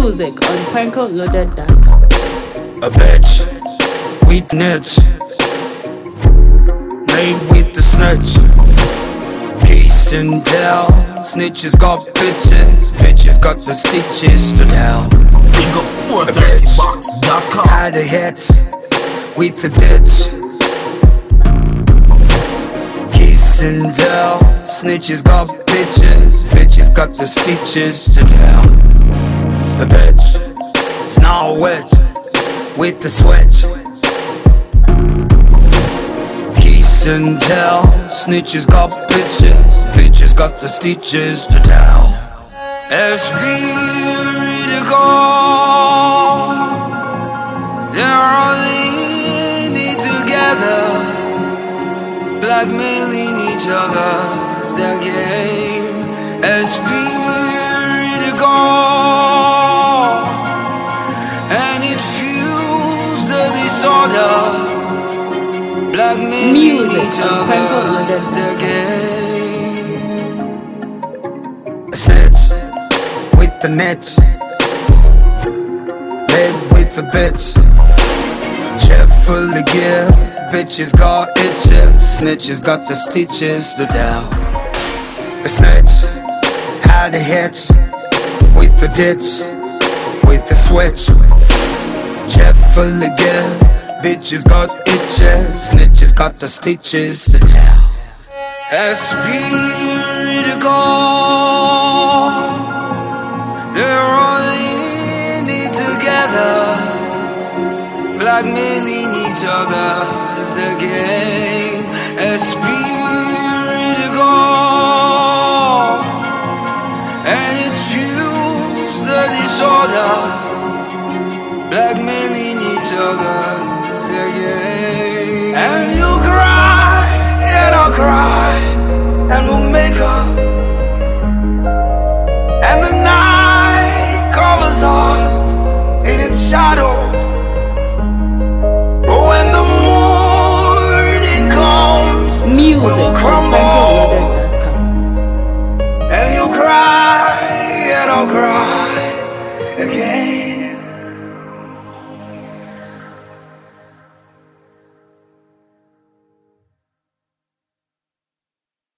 Music on PrankoLoaded.com. A bitch with niche, made with the snitch. Case and tell, snitches got bitches, bitches got the stitches to tell. Big up 430box.com. Had a hit with the ditch. Case and tell, snitches got bitches, bitches got the stitches to tell. A bitch is now a witch with the switch. Kiss and tell, snitches got bitches, bitches got the stitches to tell. SB to go, they're all leaning together, blackmailing each other is their game. SB to go, and it fuels the disorder. Blackmailing Music each on other is their PrankoLoaded.com. game. A snitch with the niche, led with the bitch. Cheerfully give, bitches got itches, snitches got the stitches to tell. A snitch had a hitch with the ditch, with the switch. Cheerfully give, bitches got itches, snitches got the stitches to tell. SB to go, they're all leaning together, blackmailing each other is their game. SB to go, and it fuels the disorder. Blackmailing each other is their game. And you'll cry, and I'll cry, and we'll make up. And the night covers us in its shadow. But when the morning comes, we Music will on crumble. PrankoLoaded.com. And you'll cry, and I'll cry.